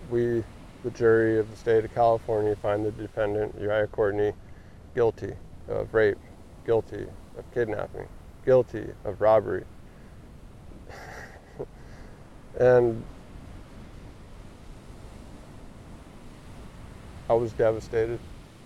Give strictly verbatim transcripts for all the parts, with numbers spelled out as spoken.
we, the jury of the state of California, find the defendant, Uriah Courtney, guilty of rape, guilty of kidnapping, guilty of robbery. And I was devastated.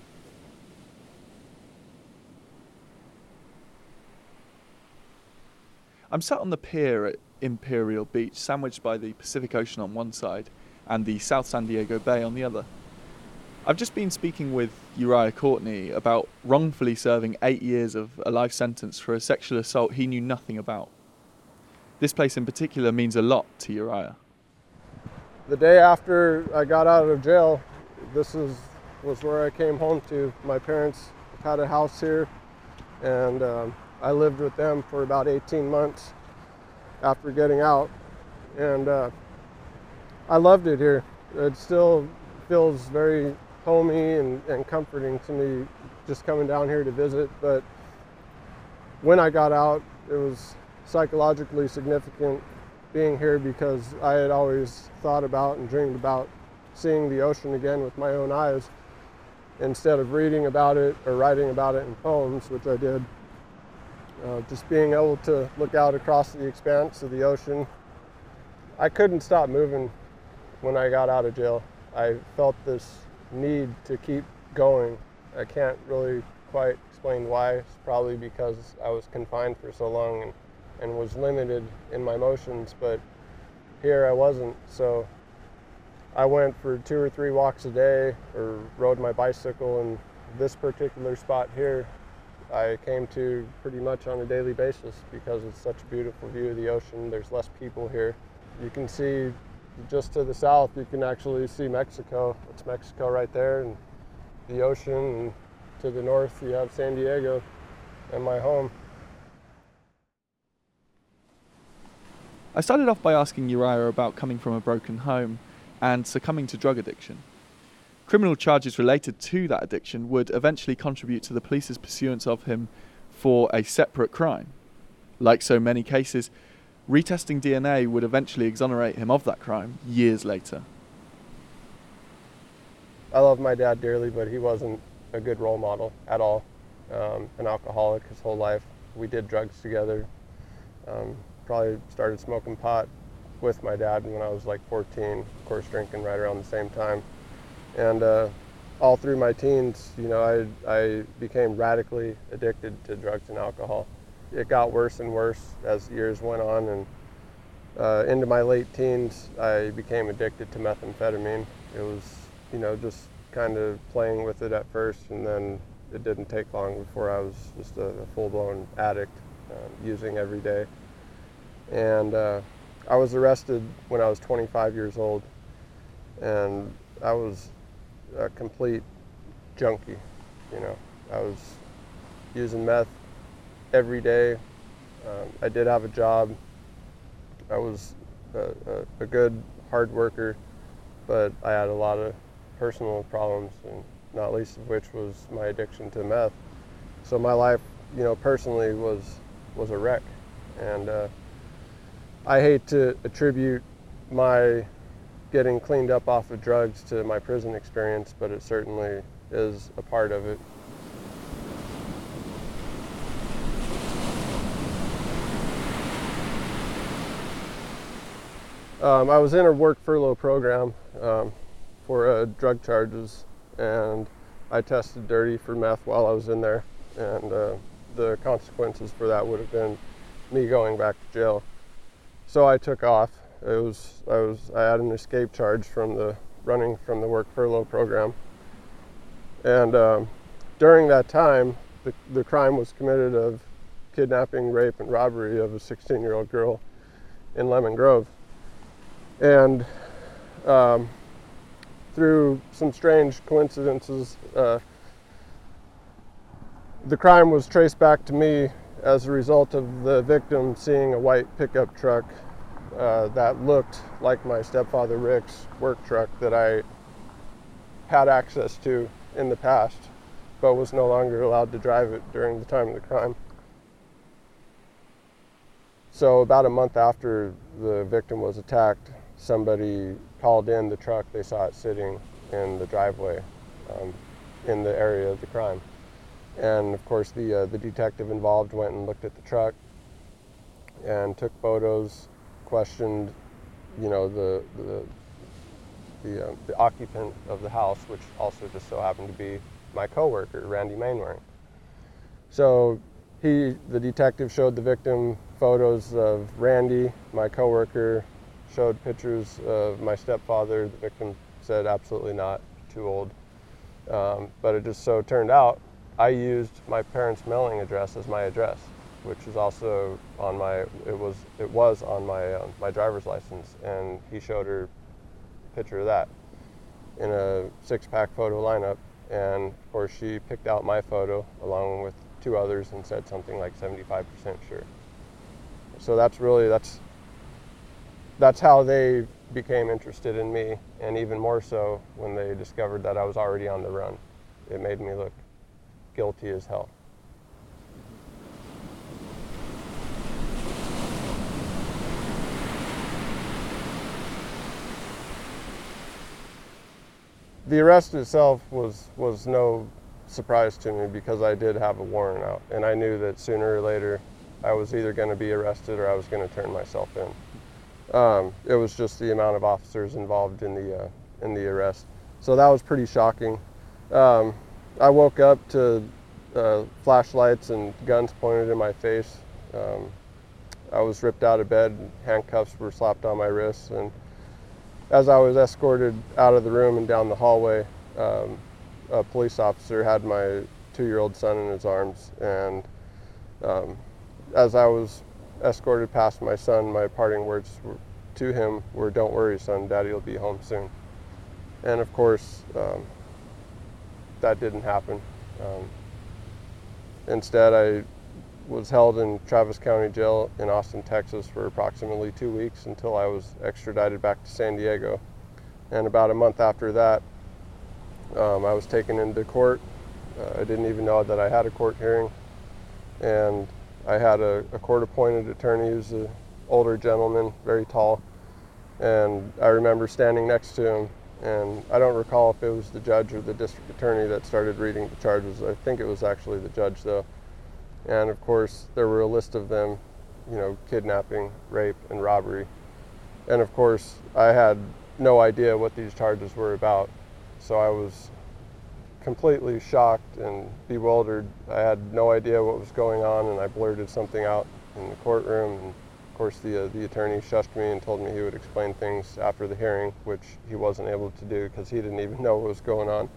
I'm sat on the pier at Imperial Beach, sandwiched by the Pacific Ocean on one side and the South San Diego Bay on the other. I've just been speaking with Uriah Courtney about wrongfully serving eight years of a life sentence for a sexual assault he knew nothing about. This place in particular means a lot to Uriah. The day after I got out of jail, this is, was where I came home to. My parents had a house here, and um, I lived with them for about eighteen months after getting out, and uh, I loved it here. It still feels very homey and, and comforting to me just coming down here to visit, but when I got out, it was psychologically significant being here because I had always thought about and dreamed about seeing the ocean again with my own eyes instead of reading about it or writing about it in poems, which I did. Uh, just being able to look out across the expanse of the ocean. I couldn't stop moving when I got out of jail. I felt this need to keep going. I can't really quite explain why. It's probably because I was confined for so long and, and was limited in my motions, but here I wasn't. So I went for two or three walks a day or rode my bicycle, and this particular spot here I came to pretty much on a daily basis because it's such a beautiful view of the ocean. There's less people here. You can see just to the south, you can actually see Mexico. It's Mexico right there, and the ocean, and to the north you have San Diego and my home. I started off by asking Uriah about coming from a broken home and succumbing to drug addiction. Criminal charges related to that addiction would eventually contribute to the police's pursuance of him for a separate crime. Like so many cases, retesting D N A would eventually exonerate him of that crime years later. I love my dad dearly, but he wasn't a good role model at all. Um, an alcoholic his whole life. We did drugs together. Um, probably started smoking pot with my dad when I was like fourteen, of course drinking right around the same time. And uh, all through my teens, you know, I, I became radically addicted to drugs and alcohol. It got worse and worse as years went on, and uh, into my late teens, I became addicted to methamphetamine. It was, you know, just kind of playing with it at first, and then it didn't take long before I was just a, a full-blown addict, um, using every day. And uh, I was arrested when I was twenty-five years old, and I was a complete junkie, you know. I was using meth every day. Um, I did have a job. I was a, a, a good hard worker, but I had a lot of personal problems, and not least of which was my addiction to meth. So my life, you know, personally was was a wreck, and uh, I hate to attribute my getting cleaned up off of drugs to my prison experience, but it certainly is a part of it. Um, I was in a work furlough program um, for uh, drug charges, and I tested dirty for meth while I was in there, and uh, the consequences for that would have been me going back to jail. So I took off. It was I was I had an escape charge from the running from the work furlough program, and um, during that time, the the crime was committed of kidnapping, rape, and robbery of a sixteen-year-old girl in Lemon Grove. And um, through some strange coincidences, uh, the crime was traced back to me as a result of the victim seeing a white pickup truck uh, that looked like my stepfather Rick's work truck that I had access to in the past, but was no longer allowed to drive it during the time of the crime. So about a month after the victim was attacked, somebody called in the truck, they saw it sitting in the driveway um, in the area of the crime. And of course, the uh, the detective involved went and looked at the truck and took photos, questioned, you know, the the the, uh, the occupant of the house, which also just so happened to be my coworker, Randy Mainwaring. So he, the detective, showed the victim photos of Randy, my coworker, showed pictures of my stepfather. The victim said absolutely not, too old. Um, but it just so turned out I used my parents' mailing address as my address, which is also on my, it was it was on my uh, my driver's license, and he showed her a picture of that in a six-pack photo lineup, and of course she picked out my photo along with two others and said something like seventy-five percent sure. So that's really, that's that's how they became interested in me, and even more so when they discovered that I was already on the run. It made me look guilty as hell. The arrest itself was, was no surprise to me because I did have a warrant out, and I knew that sooner or later I was either going to be arrested or I was going to turn myself in. Um, it was just the amount of officers involved in the uh, in the arrest, so that was pretty shocking. Um, I woke up to uh, flashlights and guns pointed in my face. Um, I was ripped out of bed, handcuffs were slapped on my wrists, and as I was escorted out of the room and down the hallway, um, a police officer had my two-year-old son in his arms, and um, as I was escorted past my son, my parting words were, to him were, "Don't worry, son, Daddy will be home soon." And of course, um, that didn't happen. Um, instead, I was held in Travis County Jail in Austin, Texas for approximately two weeks until I was extradited back to San Diego. And about a month after that, um, I was taken into court. Uh, I didn't even know that I had a court hearing. And I had a, a court-appointed attorney who's an older gentleman, very tall. And I remember standing next to him, and I don't recall if it was the judge or the district attorney that started reading the charges. I think it was actually the judge, though. And of course, there were a list of them, you know, kidnapping, rape, and robbery. And of course, I had no idea what these charges were about. So I was completely shocked and bewildered. I had no idea what was going on, and I blurted something out in the courtroom. And of course, the, uh, the attorney shushed me and told me he would explain things after the hearing, which he wasn't able to do because he didn't even know what was going on.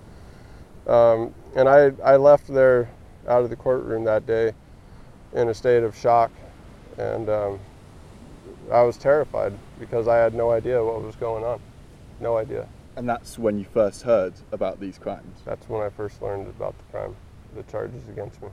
Um, and I, I left there out of the courtroom that day in a state of shock, and um, I was terrified because I had no idea what was going on. No idea. And that's when you first heard about these crimes? That's when I first learned about the crime, the charges against me.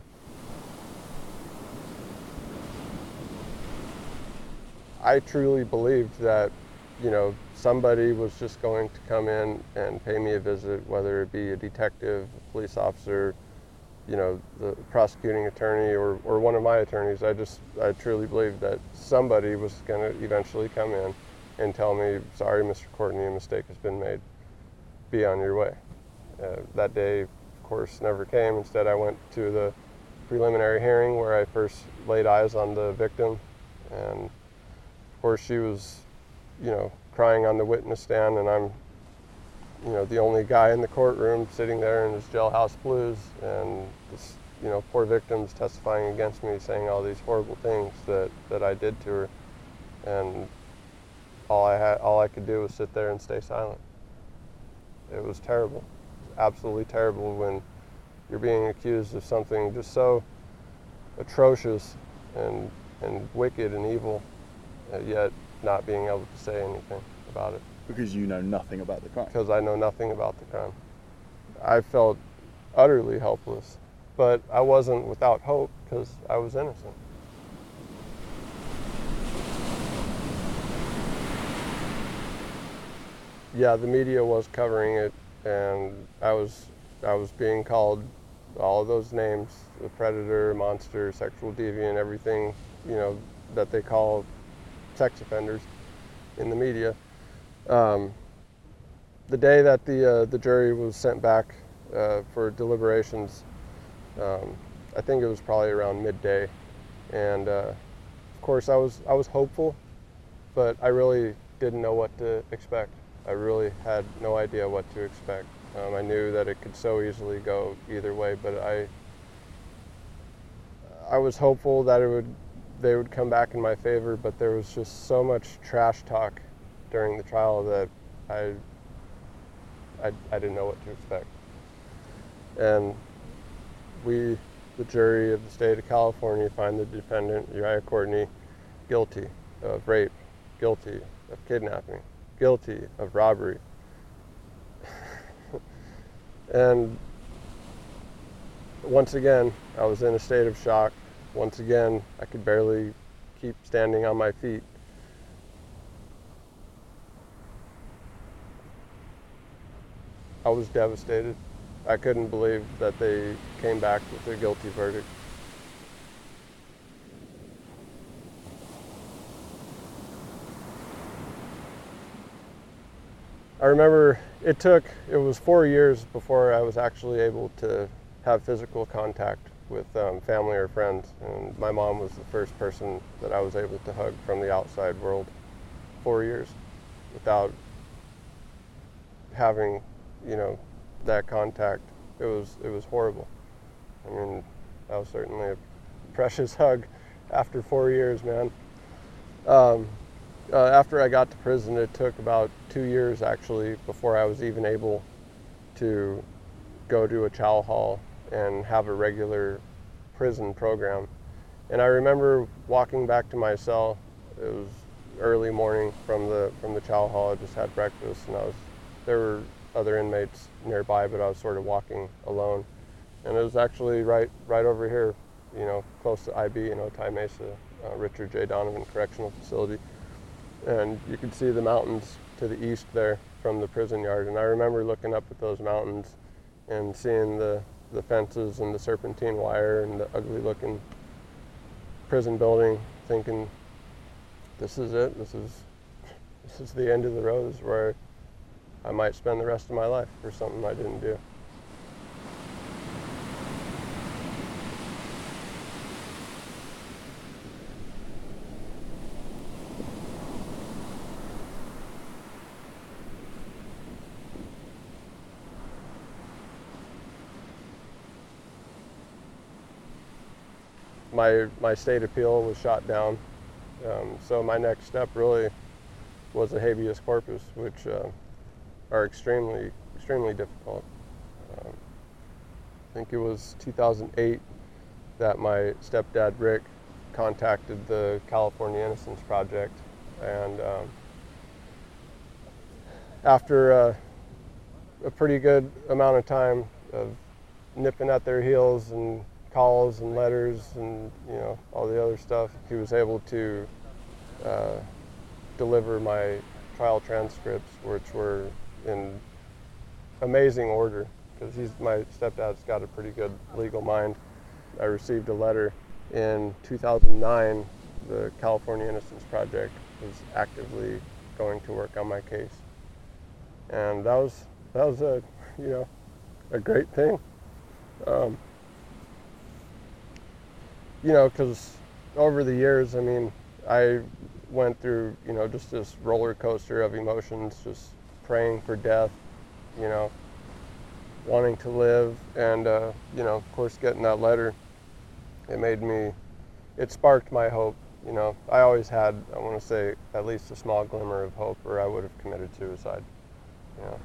I truly believed that, you know, somebody was just going to come in and pay me a visit, whether it be a detective, a police officer, you know, the prosecuting attorney, or, or one of my attorneys. I just, I truly believed that somebody was going to eventually come in and tell me, "Sorry, Mister Courtney, a mistake has been made. Be on your way." Uh, that day, of course, never came. Instead, I went to the preliminary hearing where I first laid eyes on the victim. And of course, she was, you know, crying on the witness stand, and I'm, you know, the only guy in the courtroom sitting there in his jailhouse blues, and this, you know, poor victim's testifying against me, saying all these horrible things that, that I did to her. And all I had, all I could do was sit there and stay silent. It was terrible. It was absolutely terrible when you're being accused of something just so atrocious and and wicked and evil, yet not being able to say anything about it. Because you know nothing about the crime? Because I know nothing about the crime. I felt utterly helpless, but I wasn't without hope because I was innocent. Yeah, the media was covering it, and I was I was being called all of those names: the predator, monster, sexual deviant, everything, you know, that they call sex offenders in the media. Um, the day that the uh, the jury was sent back uh, for deliberations, um, I think it was probably around midday, and uh, of course I was I was hopeful, but I really didn't know what to expect. I really had no idea what to expect. Um, I knew that it could so easily go either way, but I I was hopeful that it would they would come back in my favor, but there was just so much trash talk during the trial that I I, I didn't know what to expect. And we, the jury of the state of California, find the defendant, Uriah Courtney, guilty of rape, guilty of kidnapping, guilty of robbery. And once again, I was in a state of shock. Once again, I could barely keep standing on my feet. I was devastated. I couldn't believe that they came back with a guilty verdict. I remember it took, it was four years before I was actually able to have physical contact with um, family or friends. And my mom was the first person that I was able to hug from the outside world. Four years without having, you know, that contact. It was, it was horrible. I mean, that was certainly a precious hug after four years, man. Um, Uh, after I got to prison, it took about two years actually before I was even able to go to a chow hall and have a regular prison program. And I remember walking back to my cell. It was early morning from the from the chow hall. I just had breakfast, and I was there were other inmates nearby, but I was sort of walking alone. And it was actually right right over here, you know, close to I B in Otay Mesa, uh, Richard J. Donovan Correctional Facility. And you could see the mountains to the east there from the prison yard. And I remember looking up at those mountains and seeing the, the fences and the serpentine wire and the ugly looking prison building, thinking, this is it, this is, this is the end of the road. This is where I might spend the rest of my life for something I didn't do. My, my state appeal was shot down, um, so my next step really was a habeas corpus, which uh, are extremely, extremely difficult. Um, I think it was two thousand eight that my stepdad Rick contacted the California Innocence Project, and um, after uh, a pretty good amount of time of nipping at their heels and calls and letters and, you know, all the other stuff, he was able to uh, deliver my trial transcripts, which were in amazing order, because he's my stepdad's got a pretty good legal mind. I received a letter in two thousand nine. The California Innocence Project was actively going to work on my case, and that was that was a you know a great thing. Um, You know, because over the years, I mean, I went through, you know, just this roller coaster of emotions, just praying for death, you know, wanting to live, and, uh, you know, of course, getting that letter, it made me, it sparked my hope, you know. I always had, I want to say, at least a small glimmer of hope, or I would have committed suicide, you know.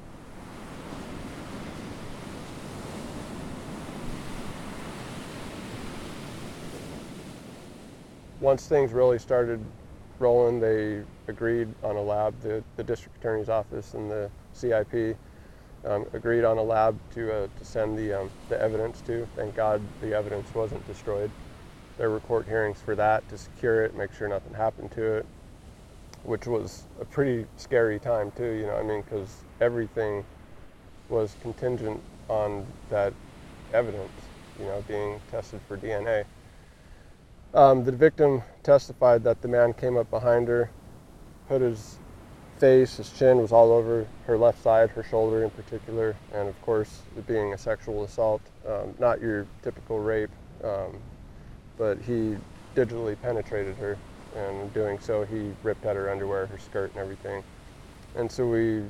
Once things really started rolling, they agreed on a lab. The, the district attorney's office and the C I P um, agreed on a lab to, uh, to send the, um, the evidence to. Thank God the evidence wasn't destroyed. There were court hearings for that to secure it, make sure nothing happened to it, which was a pretty scary time too, you know, I mean, because everything was contingent on that evidence, you know, being tested for D N A. Um, the victim testified that the man came up behind her, put his face, his chin was all over her left side, her shoulder in particular, and of course, it being a sexual assault, um, not your typical rape, um, but he digitally penetrated her, and in doing so, he ripped at her underwear, her skirt, and everything. And so we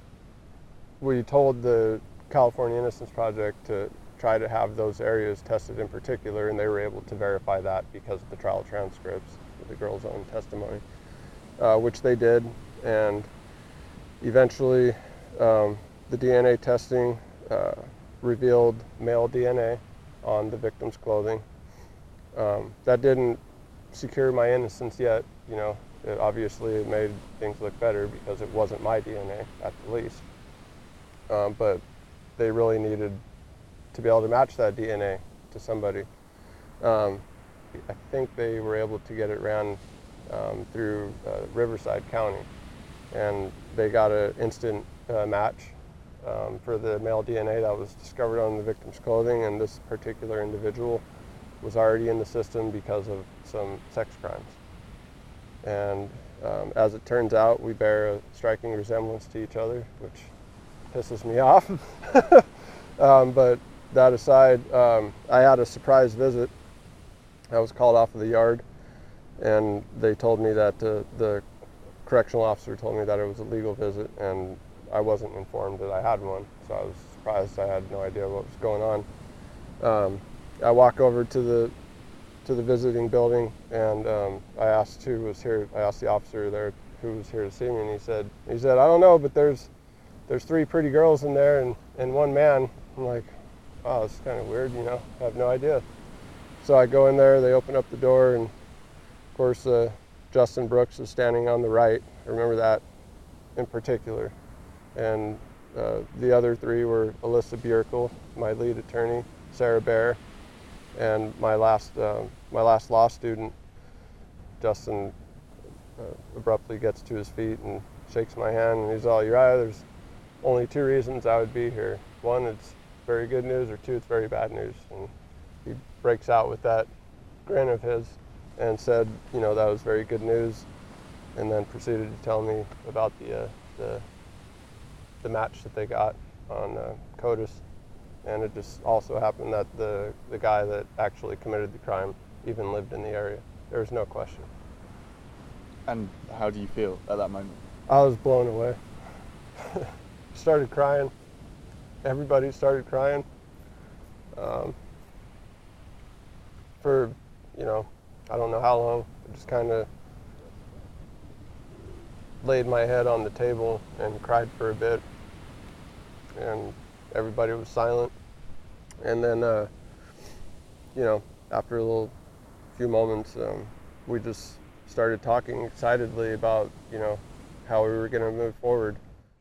we told the California Innocence Project to try to have those areas tested in particular, and they were able to verify that because of the trial transcripts, the girl's own testimony, uh, which they did. And eventually, um, the D N A testing uh, revealed male D N A on the victim's clothing. Um, that didn't secure my innocence yet, you know. It, obviously, it made things look better because it wasn't my D N A, at the least. Um, but they really needed to be able to match that D N A to somebody. Um, I think they were able to get it ran um, through uh, Riverside County, and they got an instant uh, match um, for the male D N A that was discovered on the victim's clothing, and this particular individual was already in the system because of some sex crimes. And um, as it turns out, we bear a striking resemblance to each other, which pisses me off. um, but that aside, um, I had a surprise visit. I was called off of the yard, and they told me that uh, the correctional officer told me that it was a legal visit, and I wasn't informed that I had one, so I was surprised. I had no idea what was going on. Um, I walk over to the to the visiting building, and um, I asked who was here. I asked the officer there who was here to see me, and he said, he said, I don't know, but there's there's three pretty girls in there and, and one man. I'm like, oh, it's kind of weird, you know. I have no idea. So I go in there. They open up the door, and of course, uh, Justin Brooks is standing on the right. I remember that in particular. And uh, the other three were Alyssa Bierkel, my lead attorney, Sarah Bear, and my last uh, my last law student. Justin uh, abruptly gets to his feet and shakes my hand, and he's all, Uriah, there's only two reasons I would be here. One, it's very good news, or two, it's very bad news. And he breaks out with that grin of his and said, you know, that was very good news, and then proceeded to tell me about the uh, the, the match that they got on uh, CODIS. And it just also happened that the, the guy that actually committed the crime even lived in the area. There was no question. And how do you feel at that moment? I was blown away. Started crying. Everybody started crying. Um, for, you know, I don't know how long. I just kind of laid my head on the table and cried for a bit. And everybody was silent. And then, uh, you know, after a little few moments, um, we just started talking excitedly about, you know, how we were going to move forward.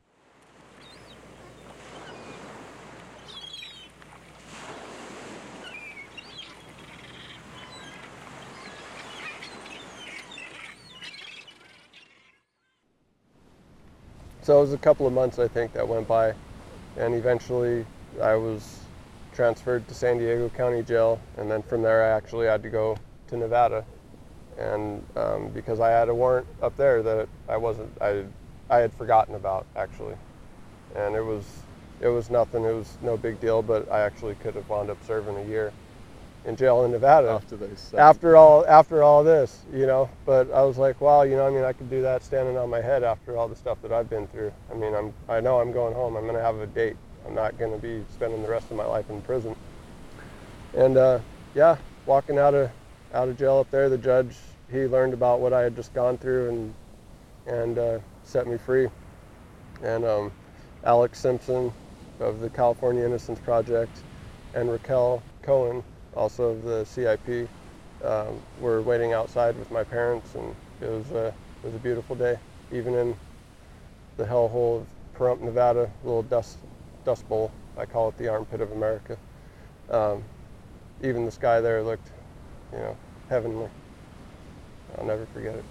So it was a couple of months, I think, that went by, and eventually I was transferred to San Diego County Jail, and then from there I actually had to go to Nevada, and um, because I had a warrant up there that I wasn't, I, I had forgotten about, actually, and it was, it was nothing, it was no big deal, but I actually could have wound up serving a year in jail in Nevada After those after all after all this, you know. But I was like, wow, you know, I mean, I could do that standing on my head after all the stuff that I've been through. I mean, I'm I know I'm going home. I'm going to have a date. I'm not going to be spending the rest of my life in prison. And uh, yeah, walking out of out of jail up there, the judge, he learned about what I had just gone through and and uh, set me free. And um, Alex Simpson of the California Innocence Project and Raquel Cohen, also of the C I P, um, were waiting outside with my parents, and it was a, it was a beautiful day, even in the hellhole of Pahrump, Nevada, a little dust dust bowl. I call it the armpit of America. Um, even the sky there looked, you know, heavenly. I'll never forget it.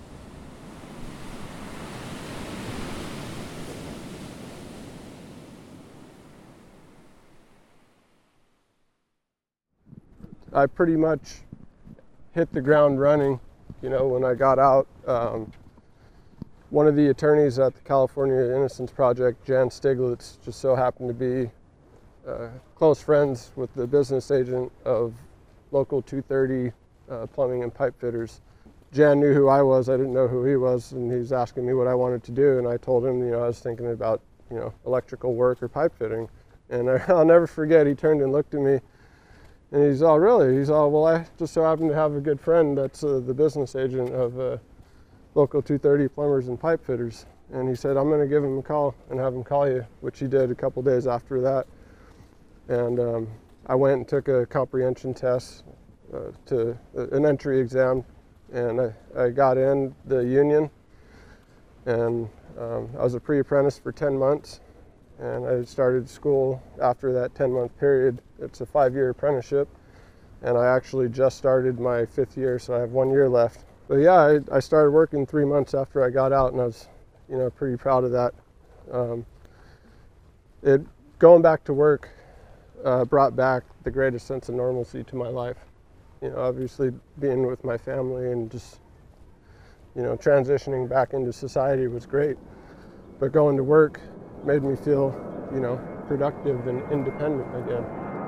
I pretty much hit the ground running, you know, when I got out. Um, one of the attorneys at the California Innocence Project, Jan Stiglitz, just so happened to be uh, close friends with the business agent of Local two thirty uh, Plumbing and Pipe Fitters. Jan knew who I was, I didn't know who he was, and he was asking me what I wanted to do, and I told him, you know, I was thinking about, you know, electrical work or pipe fitting. And I, I'll never forget, he turned and looked at me, and he's all, really? He's all, well, I just so happen to have a good friend that's uh, the business agent of uh, Local two thirty Plumbers and Pipe Fitters. And he said, I'm going to give him a call and have him call you, which he did a couple days after that. And um, I went and took a comprehension test, uh, to uh, an entry exam, and I, I got in the union, and um, I was a pre-apprentice for ten months, and I started school after that ten month period. It's a five year apprenticeship, and I actually just started my fifth year, so I have one year left. But yeah, I, I started working three months after I got out, and I was, you know, pretty proud of that. Um, it going back to work uh, brought back the greatest sense of normalcy to my life. You know, obviously being with my family and just, you know, transitioning back into society was great, but going to work made me feel, you know, productive and independent again.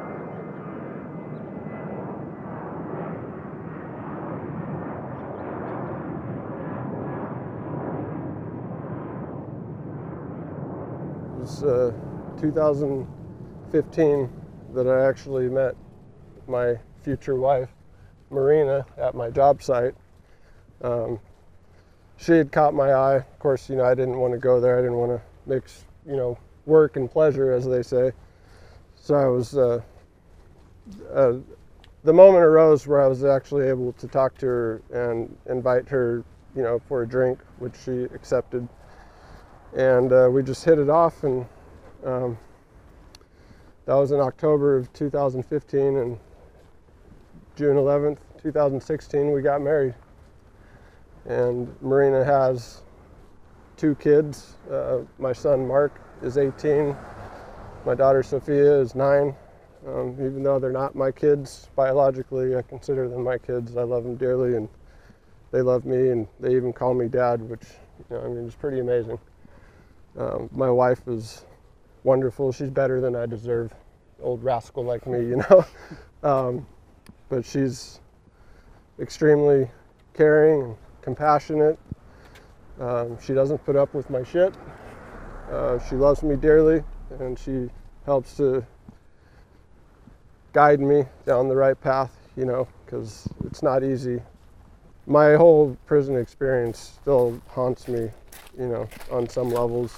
It was uh, two thousand fifteen that I actually met my future wife, Marina, at my job site. Um, she had caught my eye. Of course, you know, I didn't want to go there. I didn't want to mix, you know, work and pleasure, as they say. So I was, uh, uh, the moment arose where I was actually able to talk to her and invite her, you know, for a drink, which she accepted. And uh, we just hit it off, and um, that was in October of two thousand fifteen, and June eleventh, two thousand sixteen, we got married. And Marina has two kids. Uh, my son Mark is eighteen. My daughter Sophia is nine. Um, even though they're not my kids biologically, I consider them my kids. I love them dearly, and they love me, and they even call me dad, which, you know, I mean, it's pretty amazing. Um, my wife is wonderful. She's better than I deserve. Old rascal like me, you know. um, but she's extremely caring and compassionate. Um, she doesn't put up with my shit. Uh, she loves me dearly, and she helps to guide me down the right path, you know, because it's not easy. My whole prison experience still haunts me, you know, on some levels.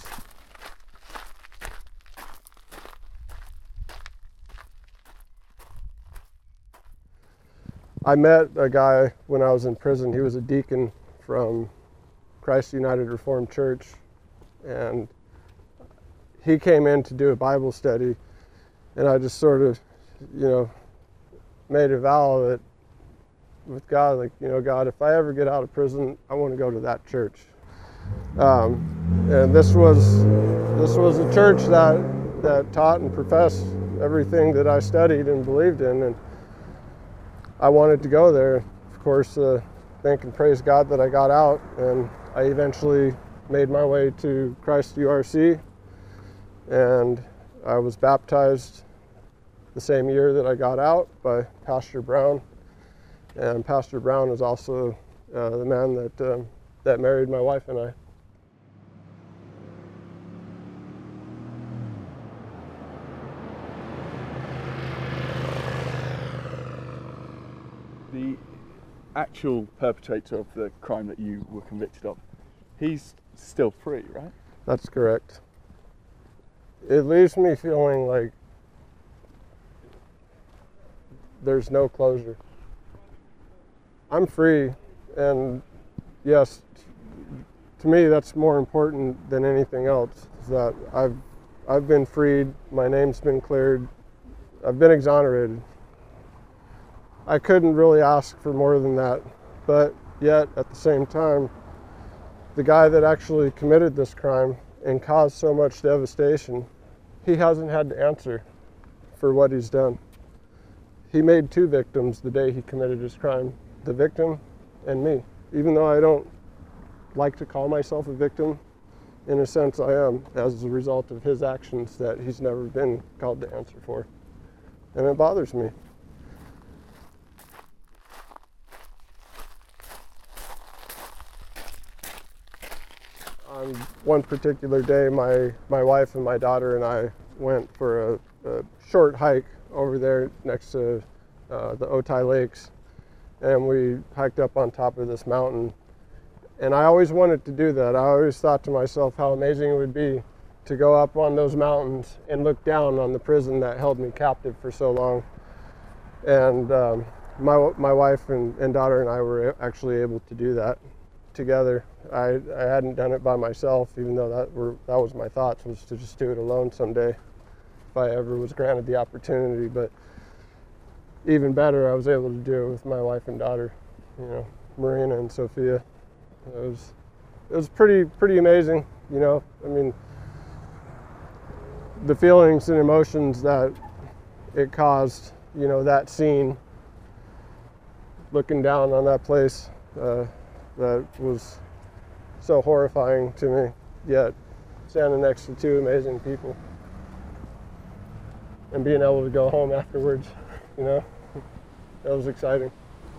I met a guy when I was in prison. He was a deacon from Christ United Reformed Church, and he came in to do a Bible study, and I just sort of, you know, made a vow that with God, like, you know, God, if I ever get out of prison, I want to go to that church. Um, and this was this was a church that that taught and professed everything that I studied and believed in, and I wanted to go there. Of course, uh, thank and praise God that I got out, and I eventually made my way to Christ U R C, and I was baptized the same year that I got out by Pastor Brown. And Pastor Brown is also uh, the man that um, that married my wife and I. The actual perpetrator of the crime that you were convicted of, he's still free, right? That's correct. It leaves me feeling like there's no closure. I'm free, and yes, to me that's more important than anything else, is that I've I've been freed, my name's been cleared, I've been exonerated. I couldn't really ask for more than that, but yet at the same time, the guy that actually committed this crime and caused so much devastation, he hasn't had to answer for what he's done. He made two victims the day he committed his crime, the victim and me. Even though I don't like to call myself a victim. In a sense, I am, as a result of his actions that he's never been called to answer for. And it bothers me. On one particular day, my, my wife and my daughter and I went for a, a short hike over there next to uh, the Otay Lakes, and we hiked up on top of this mountain. And I always wanted to do that. I always thought to myself how amazing it would be to go up on those mountains and look down on the prison that held me captive for so long. And um, my, my wife and, and daughter and I were actually able to do that together. I, I hadn't done it by myself, even though that were that was my thoughts, was to just do it alone someday if I ever was granted the opportunity. But even better, I was able to do it with my wife and daughter, you know, Marina and Sophia. It was it was pretty pretty amazing, you know. I mean, the feelings and emotions that it caused, you know, that scene, looking down on that place, uh, that was so horrifying to me, yet standing next to two amazing people and being able to go home afterwards, you know, that was exciting.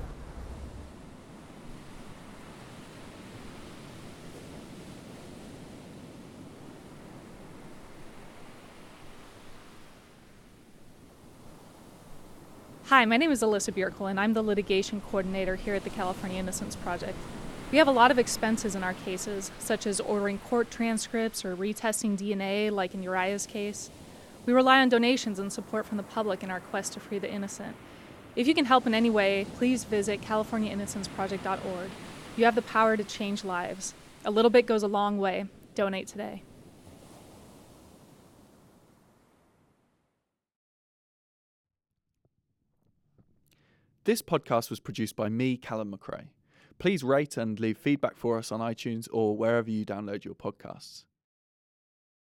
Hi, my name is Alyssa Bierkel, and I'm the litigation coordinator here at the California Innocence Project. We have a lot of expenses in our cases, such as ordering court transcripts or retesting D N A, like in Uriah's case. We rely on donations and support from the public in our quest to free the innocent. If you can help in any way, please visit california innocence project dot org. You have the power to change lives. A little bit goes a long way. Donate today. This podcast was produced by me, Callum McRae. Please rate and leave feedback for us on iTunes or wherever you download your podcasts.